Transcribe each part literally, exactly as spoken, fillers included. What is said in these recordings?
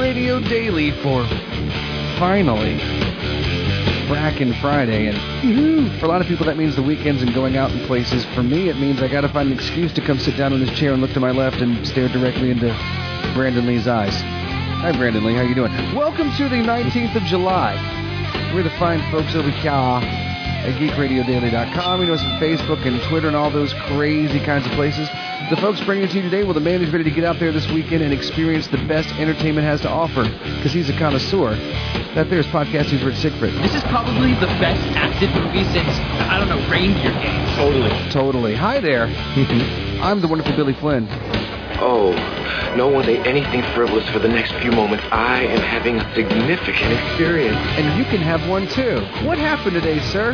Radio Daily for finally Frackin' Friday. And for a lot of people, that means the weekends and going out in places. For me, it means I got to find an excuse to come sit down in this chair and look to my left and stare directly into Brandon Lee's eyes. Hi, Brandon Lee. How you doing? Welcome to the nineteenth of July. We're the fine folks over here at geek radio daily dot com. You know us on Facebook and Twitter and all those crazy kinds of places. The folks bringing it to you today, well, the man who's ready to get out there this weekend and experience the best entertainment has to offer, because he's a connoisseur. That there's podcasting's Rich Siegfried. This is probably the best acted movie since, I don't know, Reindeer Games. Totally. Totally. Hi there. I'm the wonderful Billy Flynn. Oh, no one say anything frivolous for the next few moments. I am having a significant experience. And you can have one, too. What happened today, sir?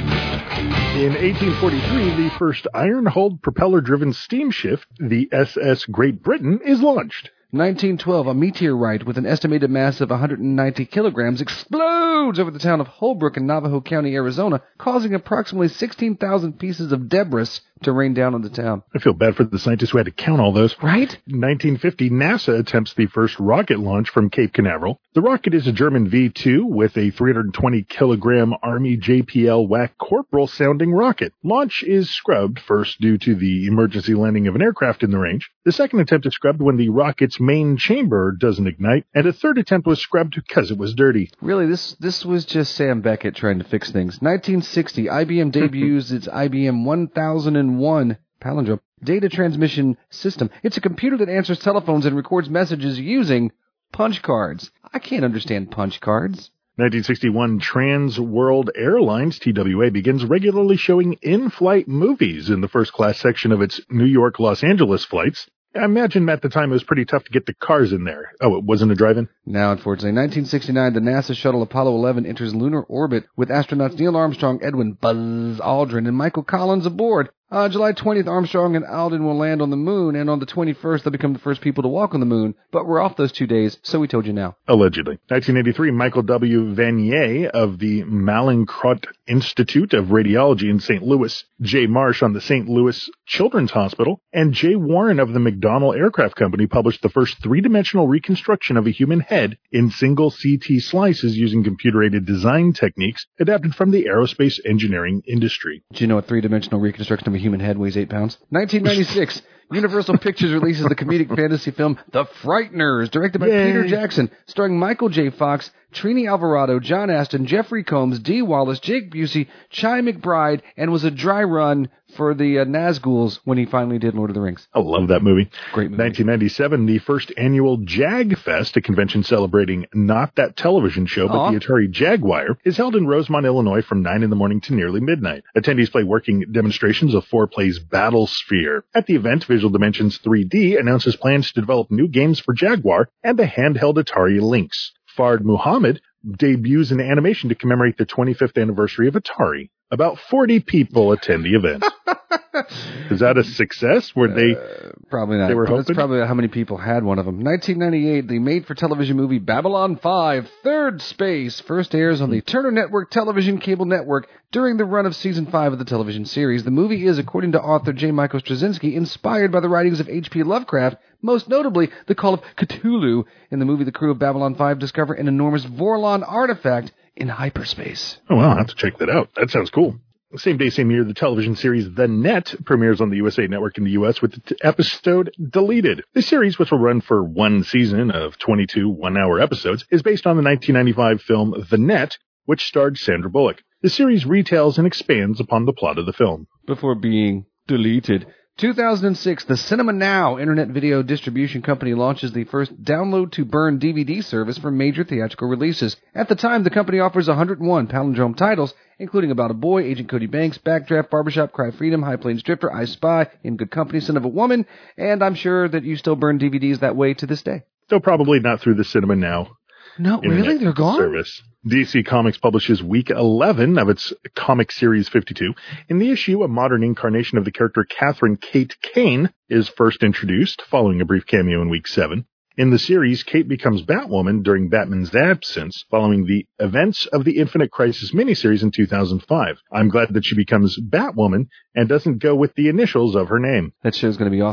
In eighteen forty-three, the first iron-hulled propeller-driven steamship, the S S Great Britain, is launched. nineteen twelve, a meteorite with an estimated mass of one hundred ninety kilograms explodes over the town of Holbrook in Navajo County, Arizona, causing approximately sixteen thousand pieces of debris to rain down on the town. I feel bad for the scientists who had to count all those. Right? nineteen fifty, NASA attempts the first rocket launch from Cape Canaveral. The rocket is a German V two with a three hundred twenty kilogram Army J P L W A C Corporal sounding rocket. Launch is scrubbed, first due to the emergency landing of an aircraft in the range. The second attempt is scrubbed when the rocket's main chamber doesn't ignite, and a third attempt was scrubbed because it was dirty. Really, this this was just Sam Beckett trying to fix things. nineteen sixty, I B M debuts its I B M one thousand one palindrome data transmission system. It's a computer that answers telephones and records messages using punch cards. I can't understand punch cards. nineteen sixty-one, Trans World Airlines, T W A, begins regularly showing in-flight movies in the first-class section of its New York-Los Angeles flights. I imagine at the time it was pretty tough to get the cars in there. Oh, it wasn't a drive-in? Now, unfortunately, nineteen sixty-nine, the NASA shuttle Apollo eleven enters lunar orbit with astronauts Neil Armstrong, Edwin Buzz Aldrin, and Michael Collins aboard. Uh, July twentieth, Armstrong and Aldrin will land on the moon, and on the twenty-first, they'll become the first people to walk on the moon. But we're off those two days, so we told you now. Allegedly. nineteen eighty-three, Michael W. Vanier of the Mallinckrodt Institute of Radiology in Saint Louis, Jay Marsh on the Saint Louis Children's Hospital, and Jay Warren of the McDonnell Aircraft Company published the first three-dimensional reconstruction of a human head in single C T slices using computer-aided design techniques adapted from the aerospace engineering industry. Do you know a three-dimensional reconstruction of a human head weighs eight pounds? nineteen ninety-six, Universal Pictures releases the comedic fantasy film The Frighteners, directed by Yay. Peter Jackson, starring Michael J. Fox, Trini Alvarado, John Aston, Jeffrey Combs, Dee Wallace, Jake Busey, Chi McBride, and was a dry run for the uh, Nazguls when he finally did Lord of the Rings. I love that movie. Great movie. nineteen ninety-seven, the first annual Jag Fest, a convention celebrating not that television show, but Aww. the Atari Jaguar, is held in Rosemont, Illinois from nine in the morning to nearly midnight. Attendees play working demonstrations of four plays Battle Sphere. At the event, Visual Dimensions three D announces plans to develop new games for Jaguar and the handheld Atari Lynx. Fard Muhammad debuts an animation to commemorate the twenty-fifth anniversary of Atari. About forty people attend the event. Is that a success? Were they? Uh, probably not. They were That's hoping? probably how many people had one of them. nineteen ninety-eight, the made-for-television movie Babylon five, Third Space, first airs on the Turner Network television cable network during the run of season five of the television series. The movie is, according to author J. Michael Straczynski, inspired by the writings of H P Lovecraft, most notably the Call of Cthulhu. In the movie, the crew of Babylon five discover an enormous Vorlon artifact in hyperspace. Oh, well, I'll have to check that out. That sounds cool. Same day, same year, the television series The Net premieres on the U S A Network in the U S with the episode deleted. The series, which will run for one season of twenty-two one-hour episodes, is based on the nineteen ninety-five film The Net, which starred Sandra Bullock. The series retells and expands upon the plot of the film. Before being deleted. two thousand six, the Cinema Now internet video distribution company launches the first download-to-burn D V D service for major theatrical releases. At the time, the company offers one hundred one palindrome titles, including About a Boy, Agent Cody Banks, Backdraft, Barbershop, Cry Freedom, High Plains Drifter, I Spy, In Good Company, Son of a Woman, and I'm sure that you still burn D V Ds that way to this day. Though probably not through the Cinema Now No, really? They're gone? service. D C Comics publishes week eleven of its comic series fifty-two. In the issue, a modern incarnation of the character Catherine Kate Kane is first introduced, following a brief cameo in week seven. In the series, Kate becomes Batwoman during Batman's absence, following the events of the Infinite Crisis miniseries in two thousand five. I'm glad that she becomes Batwoman and doesn't go with the initials of her name. That show's going to be awesome.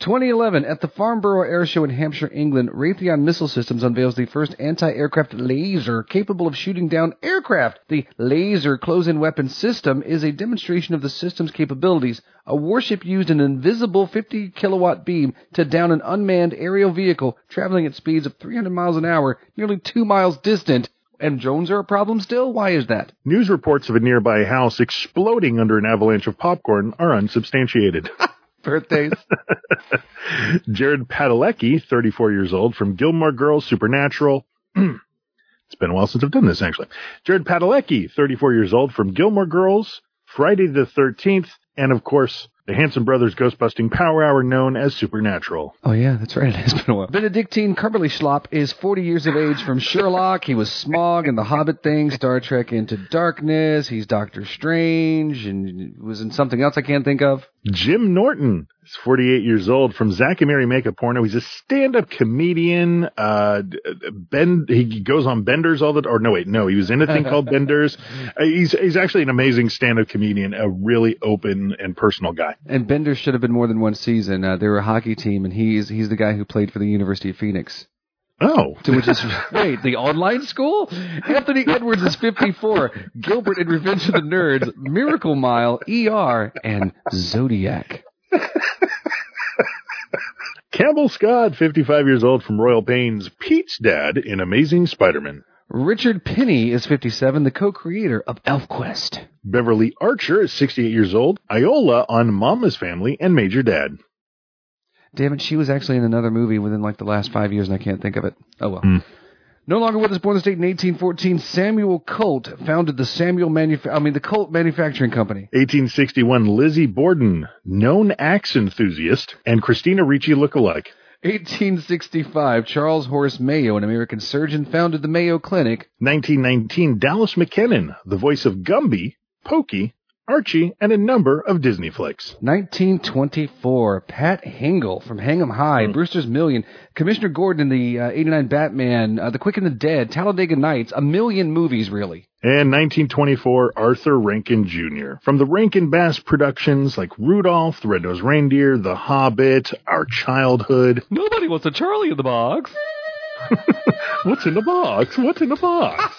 twenty eleven, at the Farnborough Air Show in Hampshire, England, Raytheon Missile Systems unveils the first anti-aircraft laser capable of shooting down aircraft. The laser close-in weapon system is a demonstration of the system's capabilities. A warship used an invisible fifty kilowatt beam to down an unmanned aerial vehicle traveling at speeds of three hundred miles an hour, nearly two miles distant. And drones are a problem still? Why is that? News reports of a nearby house exploding under an avalanche of popcorn are unsubstantiated. Birthdays. Jared Padalecki, thirty-four years old, from Gilmore Girls, Supernatural. It's been a while since I've done this, actually. Jared Padalecki, thirty-four years old, from Gilmore Girls, Friday the thirteenth, and, of course, the Hanson Brothers Ghostbusting Power Hour known as Supernatural. Oh, yeah, that's right. It has been a while. Benedictine Cumberly-Schlop is forty years of age, from Sherlock. He was Smaug in The Hobbit thing, Star Trek Into Darkness. He's Doctor Strange, and was in something else I can't think of. Jim Norton is forty-eight years old, from Zack and Mary Make a Porno. He's a stand-up comedian. Uh, Ben, he goes on Benders all the time. Or no, wait, no, he was in a thing called Benders. Uh, he's he's actually an amazing stand-up comedian, a really open and personal guy. And Benders should have been more than one season. Uh, they were a hockey team, and he's he's the guy who played for the University of Phoenix. Oh. To which is, wait, the online school? Anthony Edwards is fifty-four. Gilbert in Revenge of the Nerds, Miracle Mile, E R, and Zodiac. Campbell Scott, fifty-five years old, from Royal Pains, Pete's dad in Amazing Spider-Man. Richard Penny is fifty-seven, the co-creator of ElfQuest. Beverly Archer is sixty-eight years old, Iola on Mama's Family and Major Dad. Damn it, she was actually in another movie within like the last five years, and I can't think of it. Oh, well. Mm. No longer with us, born in the state in eighteen fourteen, Samuel Colt founded the Samuel Manufa- I mean, the Colt Manufacturing Company. eighteen sixty-one, Lizzie Borden, known axe enthusiast, and Christina Ricci lookalike. eighteen sixty-five, Charles Horace Mayo, an American surgeon, founded the Mayo Clinic. nineteen nineteen, Dallas McKennon, the voice of Gumby, Pokey, Archie, and a number of Disney flicks. nineteen twenty-four, Pat Hingle from Hang 'em High, mm. Brewster's Million, Commissioner Gordon in the uh, eighty-nine Batman, uh, The Quick and the Dead, Talladega Nights, a million movies, really. And nineteen twenty-four, Arthur Rankin Junior From the Rankin Bass productions like Rudolph, The Red-Nosed Reindeer, The Hobbit, Our Childhood. Nobody wants a Charlie in the box. What's in the box? What's in the box?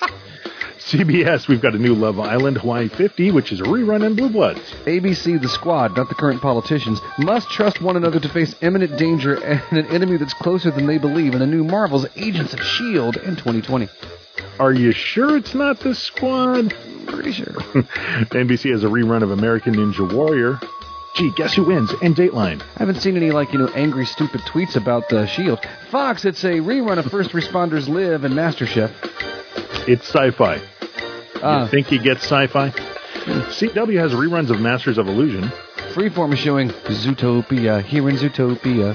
C B S, we've got a new Love Island, Hawaii fifty, which is a rerun in Blue Bloods. A B C, The Squad, not the current politicians, must trust one another to face imminent danger and an enemy that's closer than they believe in the new Marvel's Agents of S H I E L D in twenty twenty. Are you sure it's not The Squad? Pretty sure. N B C has a rerun of American Ninja Warrior. Gee, guess who wins? And Dateline. I haven't seen any, like, you know, angry, stupid tweets about the S H I E L D. Fox, it's a rerun of First Responders Live and MasterChef. It's sci-fi. Uh, you think he gets sci-fi? C W has reruns of Masters of Illusion. Freeform is showing Zootopia here in Zootopia.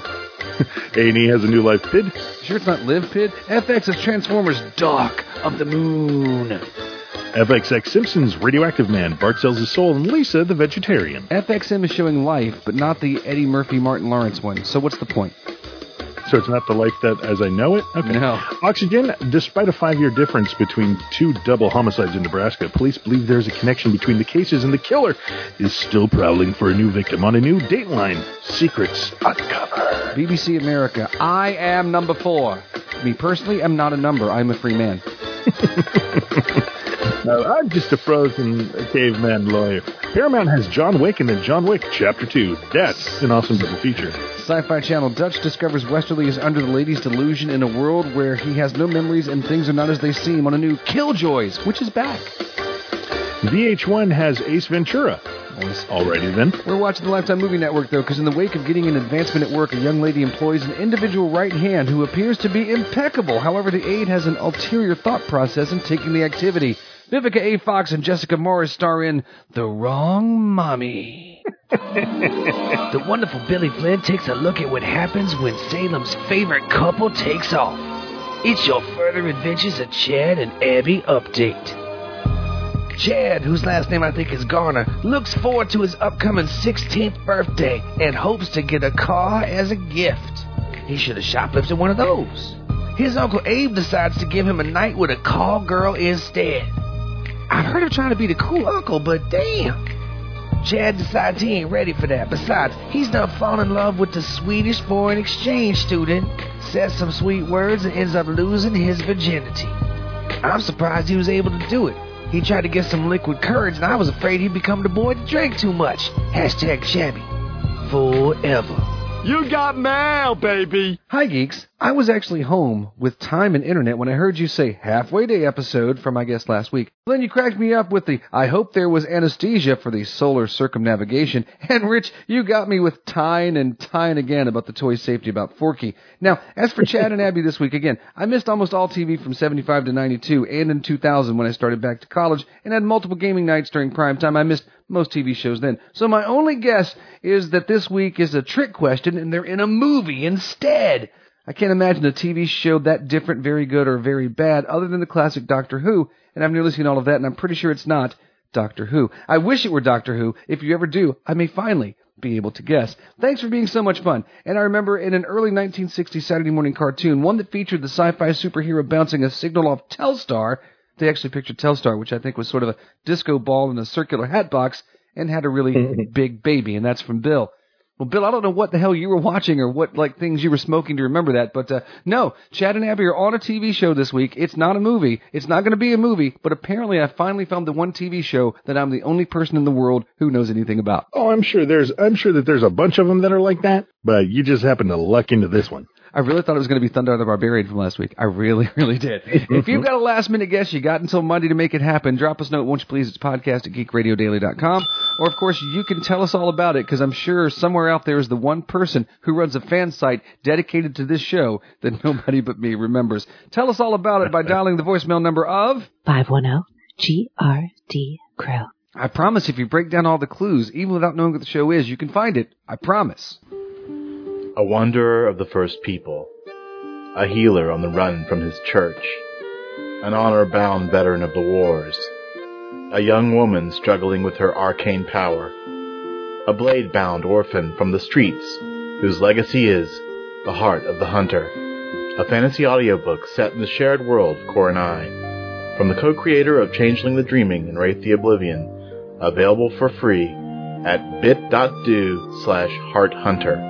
A and E has a new live P I D. Sure it's not Live P I D? F X is Transformers Dark of the Moon. F X X Simpsons Radioactive Man, Bart sells his soul, and Lisa the Vegetarian. F X M is showing Life, but not the Eddie Murphy Martin Lawrence one. So what's the point? So it's not the Life that as I know it? Okay. No. Oxygen, despite a five-year difference between two double homicides in Nebraska, police believe there's a connection between the cases and the killer is still prowling for a new victim on a new Dateline. Secrets Uncovered. B B C America, I am number four. Me personally, I'm not a number. I'm a free man. No, I'm just a frozen caveman lawyer. Paramount has John Wick and then John Wick Chapter two. That's an awesome double feature. Sci-Fi Channel, Dutch discovers Westerly is under the lady's delusion in a world where he has no memories and things are not as they seem on a new Killjoys, which is back. V H one has Ace Ventura. Nice. Alrighty then. We're watching the Lifetime Movie Network, though, because in the wake of getting an advancement at work, a young lady employs an individual right hand who appears to be impeccable. However, the aide has an ulterior thought process in taking the activity. Vivica A. Fox and Jessica Morris star in The Wrong Mommy. The wonderful Billy Flynn takes a look at what happens when Salem's favorite couple takes off. It's your further adventures of Chad and Abby update. Chad, whose last name I think is Garner, looks forward to his upcoming sixteenth birthday and hopes to get a car as a gift. He should have shoplifted one of those. His Uncle Abe decides to give him a night with a call girl instead. I've heard of trying to be the cool uncle, but damn. Chad decides he ain't ready for that. Besides, he's not falling in love with the Swedish foreign exchange student, says some sweet words, and ends up losing his virginity. I'm surprised he was able to do it. He tried to get some liquid courage, and I was afraid he'd become the boy that drank too much. Hashtag shabby. Forever. You got mail, baby. Hi, geeks. I was actually home with time and internet when I heard you say halfway day episode from my guest last week. Then you cracked me up with the I hope there was anesthesia for the solar circumnavigation. And Rich, you got me with tying and tying again about the toy safety about Forky. Now, as for Chad and Abby this week, again, I missed almost all T V from seventy-five to ninety-two and in two thousand when I started back to college and had multiple gaming nights during prime time. I missed most T V shows then. So my only guess is that this week is a trick question and they're in a movie instead. I can't imagine a T V show that different, very good, or very bad, other than the classic Doctor Who, and I've nearly seen all of that, and I'm pretty sure it's not Doctor Who. I wish it were Doctor Who. If you ever do, I may finally be able to guess. Thanks for being so much fun. And I remember in an early nineteen sixties Saturday morning cartoon, one that featured the sci-fi superhero bouncing a signal off Telstar, they actually pictured Telstar, which I think was sort of a disco ball in a circular hat box, and had a really big baby, and that's from Bill. Well, Bill, I don't know what the hell you were watching or what, like, things you were smoking to remember that, but, uh, no, Chad and Abby are on a T V show this week. It's not a movie. It's not going to be a movie, but apparently I finally found the one T V show that I'm the only person in the world who knows anything about. Oh, I'm sure there's, I'm sure that there's a bunch of them that are like that, but you just happen to luck into this one. I really thought it was going to be Thunder the Barbarian from last week. I really, really did. If you've got a last-minute guess, you got until Monday to make it happen. Drop us a note, won't you please? It's podcast at geek radio daily dot com. Or, of course, you can tell us all about it, because I'm sure somewhere out there is the one person who runs a fan site dedicated to this show that nobody but me remembers. Tell us all about it by dialing the voicemail number of five one zero G R D Crow. I promise if you break down all the clues, even without knowing what the show is, you can find it. I promise. A wanderer of the first people, a healer on the run from his church, an honor-bound veteran of the wars, a young woman struggling with her arcane power, a blade-bound orphan from the streets whose legacy is the heart of the hunter, a fantasy audiobook set in the shared world of Coronai, from the co-creator of Changeling the Dreaming and Wraith the Oblivion, available for free at bit.do slash hearthunter.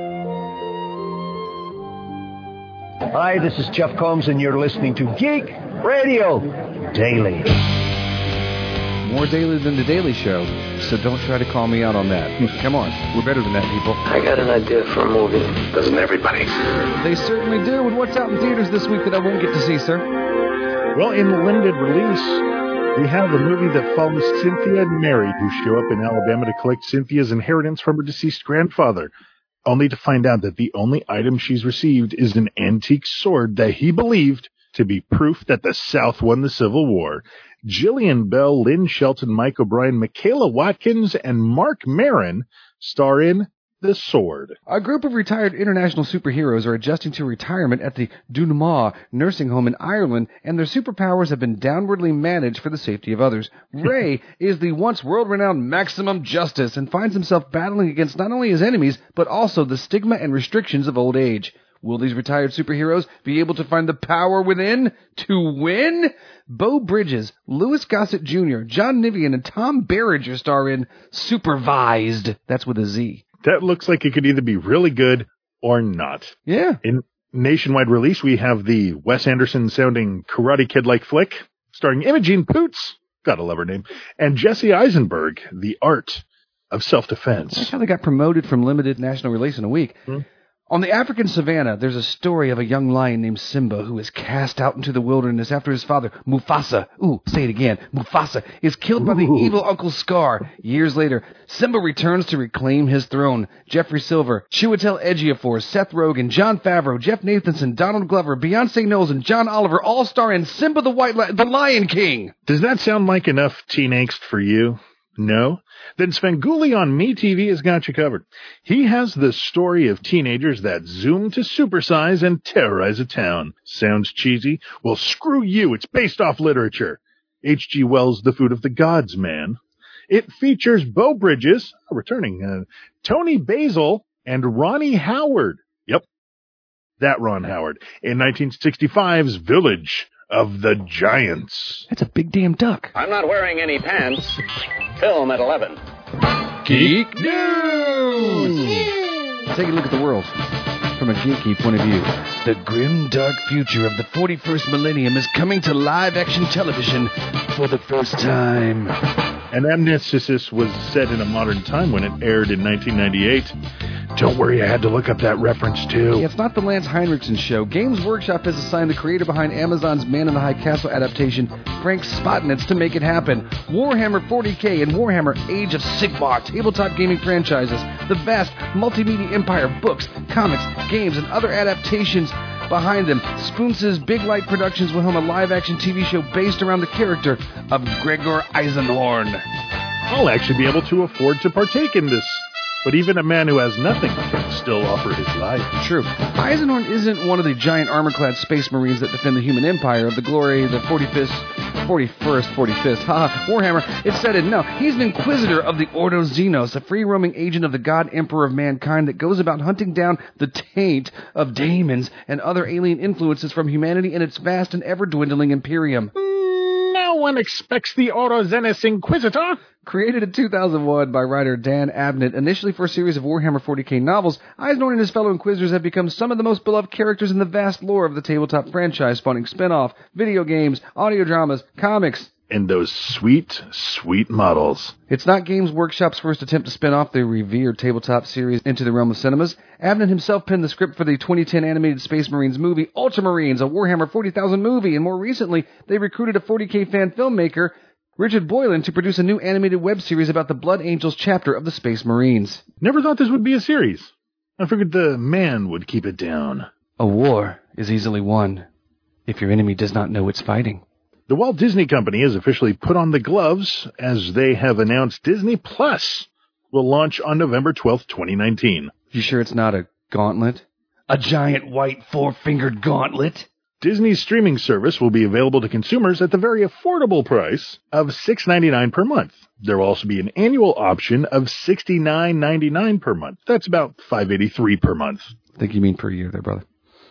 Hi, this is Jeff Combs, and you're listening to Geek Radio Daily. More daily than The Daily Show, so don't try to call me out on that. Come on, we're better than that, people. I got an idea for a movie. Doesn't everybody? They certainly do, and what's out in theaters this week that I won't get to see, sir? Well, in limited release, we have a movie that follows Cynthia and Mary, who show up in Alabama to collect Cynthia's inheritance from her deceased grandfather, only to find out that the only item she's received is an antique sword that he believed to be proof that the South won the Civil War. Jillian Bell, Lynn Shelton, Mike O'Brien, Michaela Watkins, and Mark Maron star in The Sword. A group of retired international superheroes are adjusting to retirement at the Dunamah nursing home in Ireland, and their superpowers have been downwardly managed for the safety of others. Ray is the once world-renowned Maximum Justice and finds himself battling against not only his enemies, but also the stigma and restrictions of old age. Will these retired superheroes be able to find the power within to win? Beau Bridges, Louis Gossett Junior, John Nivian, and Tom Berenger star in Supervised. That's with a Z. That looks like it could either be really good or not. Yeah. In nationwide release, we have the Wes Anderson-sounding Karate Kid-like flick, starring Imogen Poots, gotta love her name, and Jesse Eisenberg, The Art of Self-Defense. That's how they got promoted from limited national release in a week. Hmm. On the African savannah, there's a story of a young lion named Simba who is cast out into the wilderness after his father, Mufasa, ooh, say it again, Mufasa, is killed by the ooh. evil Uncle Scar. Years later, Simba returns to reclaim his throne. Jeffrey Silver, Chiwetel Ejiofor, Seth Rogen, Jon Favreau, Jeff Nathanson, Donald Glover, Beyonce Knowles, and John Oliver all star in Simba the White Li- the Lion King. Does that sound like enough teen angst for you? No? Then Svengoolie on MeTV has got you covered. He has the story of teenagers that zoom to supersize and terrorize a town. Sounds cheesy? Well, screw you. It's based off literature. H G Wells' The Food of the Gods, man. It features Beau Bridges, returning, uh, Tony Basil, and Ronnie Howard. Yep, that Ron Howard. In nineteen sixty-five's Village of the Giants. That's a big damn duck. I'm not wearing any pants. Film at eleven. Geek News! Take a look at the world from a geeky point of view. The grim, dark future of the forty-first millennium is coming to live-action television for the first time. And Amnesis was set in a modern time when it aired in nineteen ninety-eight. Don't worry, I had to look up that reference, too. Yeah, it's not the Lance Heinrichsen show. Games Workshop has assigned the creator behind Amazon's Man in the High Castle adaptation, Frank Spotnitz, to make it happen. Warhammer forty K and Warhammer Age of Sigmar tabletop gaming franchises, the vast multimedia empire of books, comics, games, and other adaptations behind them. Spoon's Big Light Productions will helm a live-action T V show based around the character of Gregor Eisenhorn. I'll actually be able to afford to partake in this. But even a man who has nothing can still offer his life. True. Eisenhorn isn't one of the giant armor-clad space marines that defend the human empire of the glory, the forty-fifth, forty-first, forty-fifth, haha, Warhammer. It's said it. No, he's an inquisitor of the Ordo Xenos, a free-roaming agent of the God Emperor of mankind that goes about hunting down the taint of daemons and other alien influences from humanity and its vast and ever-dwindling imperium. No one expects the Ordo Xenos Inquisitor. Created in two thousand one by writer Dan Abnett, initially for a series of Warhammer forty K novels, Eisenhorn and his fellow Inquisitors have become some of the most beloved characters in the vast lore of the tabletop franchise, spawning spin-off, video games, audio dramas, comics, and those sweet, sweet models. It's not Games Workshop's first attempt to spin off the revered tabletop series into the realm of cinemas. Abnett himself penned the script for the twenty ten animated Space Marines movie, Ultramarines, a Warhammer forty thousand movie, and more recently, they recruited a forty K fan filmmaker, Richard Boylan, to produce a new animated web series about the Blood Angels chapter of the Space Marines. Never thought this would be a series. I figured the man would keep it down. A war is easily won if your enemy does not know it's fighting. The Walt Disney Company has officially put on the gloves as they have announced Disney Plus will launch on November twelfth, twenty nineteen. You sure it's not a gauntlet? A giant white four-fingered gauntlet? Disney's streaming service will be available to consumers at the very affordable price of six dollars and ninety-nine cents per month. There will also be an annual option of sixty-nine dollars and ninety-nine cents per month. That's about five dollars and eighty-three cents per month. I think you mean per year there, brother.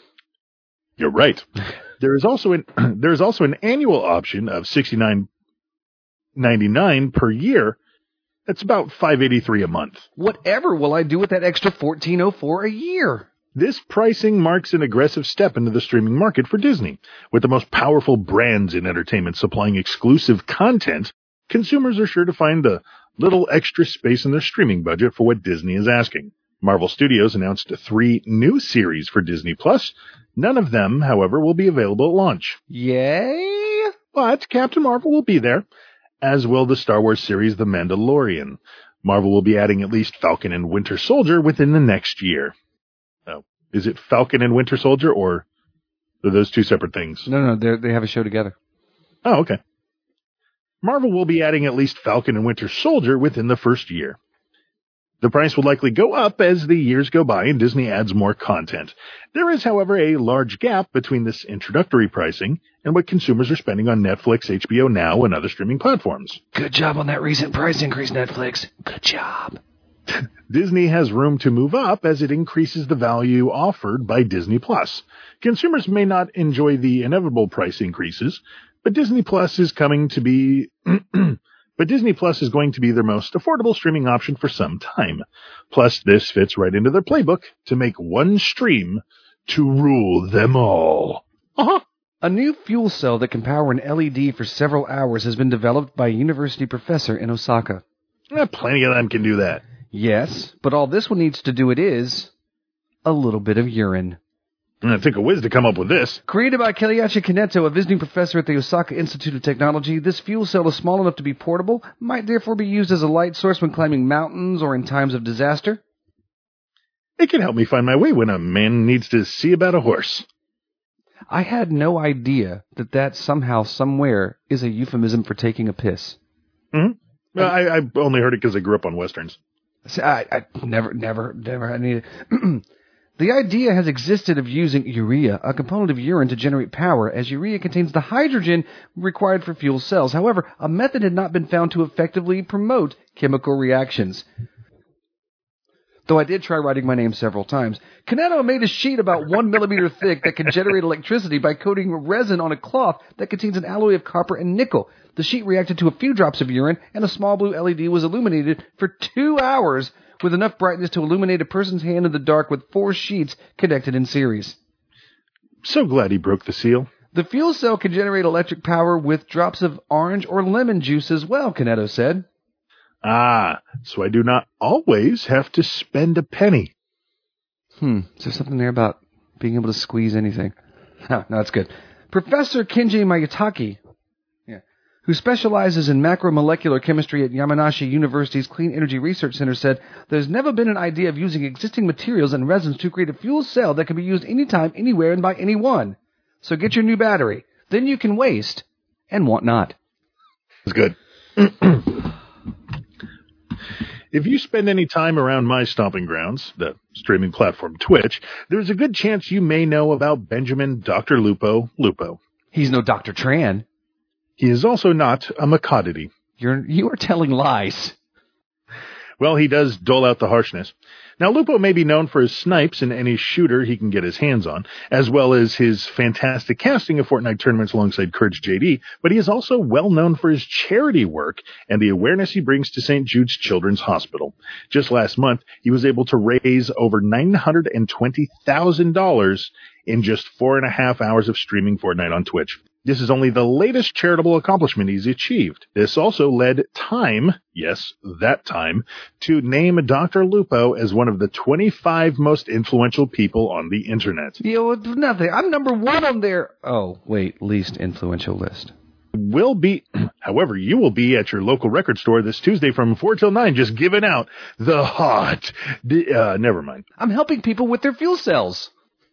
You're right. There is also an there is also an annual option of sixty-nine dollars and ninety-nine cents per year. That's about five dollars and eighty-three cents a month. Whatever will I do with that extra fourteen oh four a year? This pricing marks an aggressive step into the streaming market for Disney. With the most powerful brands in entertainment supplying exclusive content, consumers are sure to find a little extra space in their streaming budget for what Disney is asking. Marvel Studios announced three new series for Disney Plus. None of them, however, will be available at launch. Yay! But Captain Marvel will be there, as will the Star Wars series The Mandalorian. Marvel will be adding at least Falcon and Winter Soldier within the next year. Oh, is it Falcon and Winter Soldier, or are those two separate things? No, no, they they have a show together. Oh, okay. Marvel will be adding at least Falcon and Winter Soldier within the first year. The price will likely go up as the years go by and Disney adds more content. There is, however, a large gap between this introductory pricing and what consumers are spending on Netflix, H B O Now, and other streaming platforms. Good job on that recent price increase, Netflix. Good job. Disney has room to move up as it increases the value offered by Disney Plus. Consumers may not enjoy the inevitable price increases, but Disney Plus is coming to be But Disney Plus is going to be their most affordable streaming option for some time. Plus, this fits right into their playbook to make one stream to rule them all. Uh-huh. A new fuel cell that can power an L E D for several hours has been developed by a university professor in Osaka. Eh, plenty of them can do that. Yes, but all this one needs to do it is a little bit of urine. It took a whiz to come up with this. Created by Keiichi Kaneto, a visiting professor at the Osaka Institute of Technology, this fuel cell is small enough to be portable, might therefore be used as a light source when climbing mountains or in times of disaster. It can help me find my way when a man needs to see about a horse. I had no idea that that somehow, somewhere, is a euphemism for taking a piss. Mm-hmm. Well, I, I only heard it because I grew up on Westerns. See, I, I never, never, never had any... The idea has existed of using urea, a component of urine, to generate power, as urea contains the hydrogen required for fuel cells. However, a method had not been found to effectively promote chemical reactions. though I did try writing my name several times. Canetto made a sheet about one millimeter thick that can generate electricity by coating resin on a cloth that contains an alloy of copper and nickel. The sheet reacted to a few drops of urine, and a small blue L E D was illuminated for two hours with enough brightness to illuminate a person's hand in the dark with four sheets connected in series. So glad he broke the seal. The fuel cell can generate electric power with drops of orange or lemon juice as well, Canetto said. Ah, so I do not always have to spend a penny. Hmm, is there something there about being able to squeeze anything? No, no, that's good. Professor Kinji Mayutaki, yeah, who specializes in macromolecular chemistry at Yamanashi University's Clean Energy Research Center, said there's never been an idea of using existing materials and resins to create a fuel cell that can be used anytime, anywhere, and by anyone. So get your new battery. Then you can waste and want not. That's good. If you spend any time around my stomping grounds, the streaming platform Twitch, there's a good chance you may know about Benjamin Doctor Lupo Lupo. He's no Doctor Tran. He is also not a Macodity. You're, you are telling lies. Well, he does dole out the harshness. Now, Lupo may be known for his snipes in any shooter he can get his hands on, as well as his fantastic casting of Fortnite tournaments alongside Courage J D, but he is also well known for his charity work and the awareness he brings to Saint Jude's Children's Hospital. Just last month, he was able to raise over nine hundred twenty thousand dollars in just four and a half hours of streaming Fortnite on Twitch. This is only the latest charitable accomplishment he's achieved. This also led Time, yes, that Time, to name Doctor Lupo as one of the twenty-five most influential people on the internet. Yo, nothing. I'm number one on their... Oh, wait, least influential list. Will be, however, you will be at your local record store this Tuesday from four till nine, just giving out the hot... Uh, never mind. I'm helping people with their fuel cells.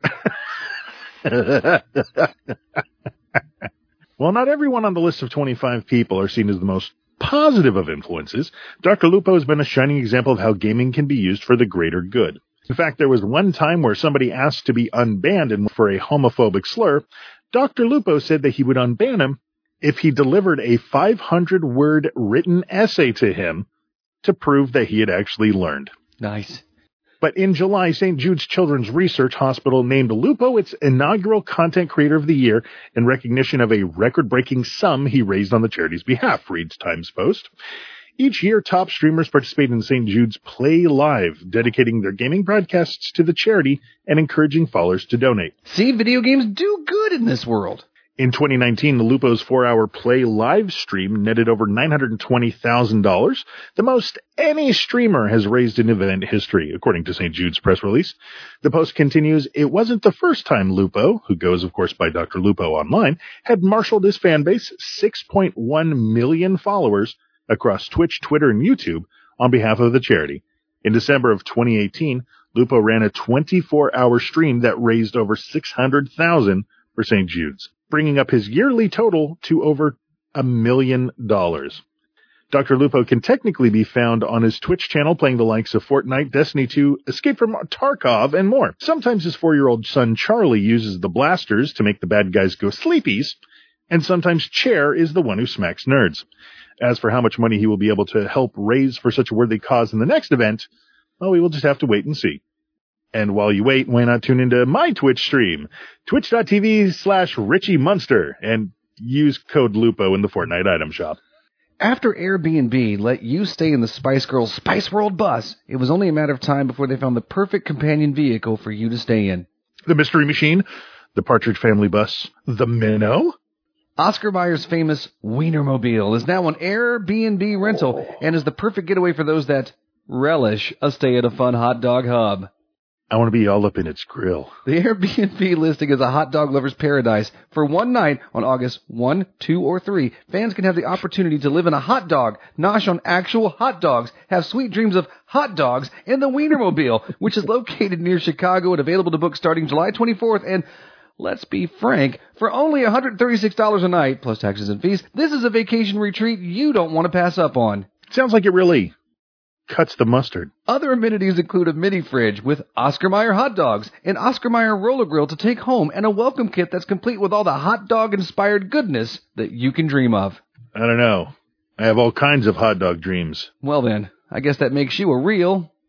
While not everyone on the list of twenty-five people are seen as the most positive of influences, Doctor Lupo has been a shining example of how gaming can be used for the greater good. In fact, there was one time where somebody asked to be unbanned and for a homophobic slur. Doctor Lupo said that he would unban him if he delivered a five hundred word written essay to him to prove that he had actually learned. Nice. But in July, Saint Jude's Children's Research Hospital named Lupo its inaugural Content Creator of the Year in recognition of a record-breaking sum he raised on the charity's behalf, reads Times Post. Each year, top streamers participate in Saint Jude's Play Live, dedicating their gaming broadcasts to the charity and encouraging followers to donate. See, video games do good in this world. In twenty nineteen, Lupo's four-hour Play Live stream netted over nine hundred twenty thousand dollars, the most any streamer has raised in event history, according to Saint Jude's press release. The post continues, it wasn't the first time Lupo, who goes, of course, by Doctor Lupo online, had marshaled his fan base, six point one million followers, across Twitch, Twitter, and YouTube, on behalf of the charity. In December of twenty eighteen, Lupo ran a twenty-four hour stream that raised over six hundred thousand dollars for Saint Jude's, bringing up his yearly total to over a million dollars. Doctor Lupo can technically be found on his Twitch channel playing the likes of Fortnite, Destiny two, Escape from Tarkov, and more. Sometimes his four-year-old son Charlie uses the blasters to make the bad guys go sleepies, and sometimes Chair is the one who smacks nerds. As for how much money he will be able to help raise for such a worthy cause in the next event, well, we will just have to wait and see. And while you wait, why not tune into my Twitch stream, twitch.tv slash Richie Munster, and use code Lupo in the Fortnite item shop. After Airbnb let you stay in the Spice Girls Spice World bus, it was only a matter of time before they found the perfect companion vehicle for you to stay in. The Mystery Machine, the Partridge Family bus, the Minnow. Oscar Mayer's famous Wienermobile is now an Airbnb rental and is the perfect getaway for those that relish a stay at a fun hot dog hub. I want to be all up in its grill. The Airbnb listing is a hot dog lover's paradise. For one night on August first, second, or third, fans can have the opportunity to live in a hot dog, nosh on actual hot dogs, have sweet dreams of hot dogs in the Wienermobile, which is located near Chicago and available to book starting July twenty-fourth. And let's be frank, for only one hundred thirty-six dollars a night, plus taxes and fees, this is a vacation retreat you don't want to pass up on. Sounds like it really cuts the mustard. Other amenities include a mini fridge with Oscar Mayer hot dogs, an Oscar Mayer roller grill to take home, and a welcome kit that's complete with all the hot dog-inspired goodness that you can dream of. I don't know. I have all kinds of hot dog dreams. Well then, I guess that makes you a real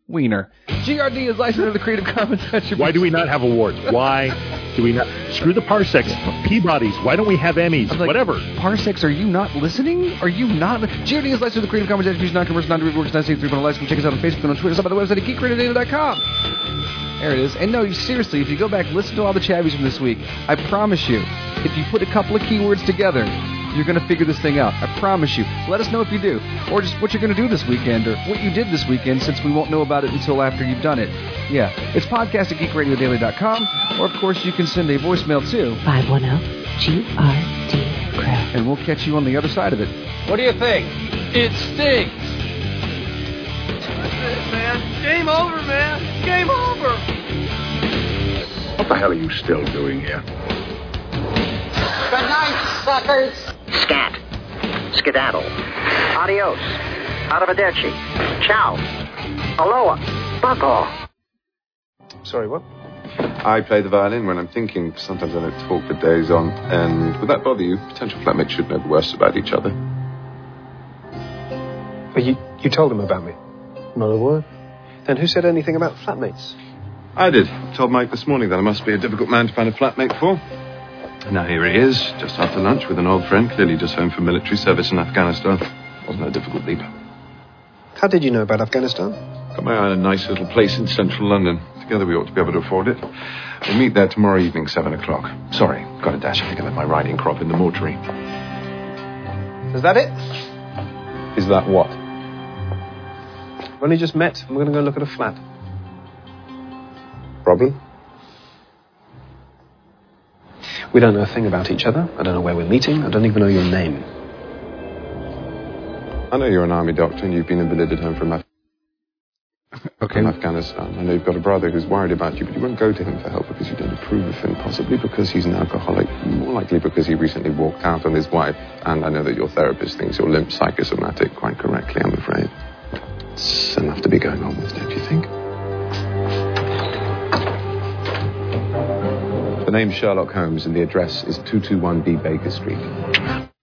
Wiener. G R D is licensed under the Creative Commons Attribution. Why do we not have awards? Why do we not? Screw the Parsecs, Peabodys. Why don't we have Emmys? Like, Whatever. Parsecs, are you not listening? Are you not? G R D is licensed under the Creative Commons Attribution, non-commercial, non-derivative works, nine seventy-three, but license. Check us out on Facebook and on Twitter. Stop by the website at geek radio data dot com. There it is. And no, seriously, if you go back, listen to all the chabbies from this week. I promise you, if you put a couple of keywords together, you're going to figure this thing out. I promise you. Let us know if you do. Or just what you're going to do this weekend, or what you did this weekend, since we won't know about it until after you've done it. Yeah. It's podcast at geek radio daily dot com, or, of course, you can send a voicemail to five one zero G R D Crow. And we'll catch you on the other side of it. What do you think? It stinks. That's it, man. Game over, man. Game over. What the hell are you still doing here? Good night, suckers. Scat. Skedaddle. Adios. Arrivederci. Ciao. Aloha. Bug off. Sorry, what? I play the violin when I'm thinking. Sometimes I don't talk for days on. And would that bother you? Potential flatmates should know the worst about each other. But you, you told him about me? Not a word. Then who said anything about flatmates? I did. Told Mike this morning that I must be a difficult man to find a flatmate for. Now here he is, just after lunch with an old friend, clearly just home from military service in Afghanistan. Wasn't a difficult leap. How did you know about Afghanistan? Got my eye on a nice little place in central London. Together we ought to be able to afford it. We'll meet there tomorrow evening, seven o'clock. Sorry, got a dash. I think I left my riding crop in the mortuary. Is that it? Is that what? We've only just met, and we're going to go look at a flat. Problem? We don't know a thing about each other. I don't know where we're meeting. I don't even know your name. I know you're an army doctor and you've been invalided home from, Af- okay. from Afghanistan. I know you've got a brother who's worried about you, but you won't go to him for help because you don't approve of him, possibly because he's an alcoholic, more likely because he recently walked out on his wife, and I know that your therapist thinks you're limp psychosomatic quite correctly, I'm afraid. It's enough to be going on with, don't you think? The name's Sherlock Holmes and the address is two twenty-one B Baker Street.